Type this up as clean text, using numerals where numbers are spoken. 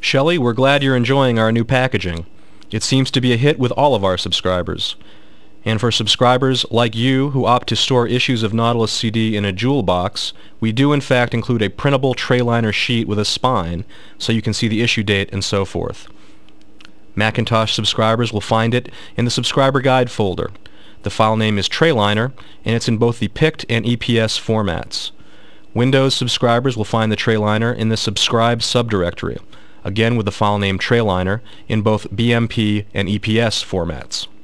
Shelley, we're glad you're enjoying our new packaging. It seems to be a hit with all of our subscribers. And for subscribers like you who opt to store issues of Nautilus CD in a jewel box, we do in fact include a printable tray liner sheet with a spine so you can see the issue date and so forth. Macintosh subscribers will find it in the subscriber guide folder. The file name is Trayliner, and it's in both the PICT and EPS formats. Windows subscribers will find the Trayliner in the subscribe subdirectory, again with the file name Trayliner in both BMP and EPS formats.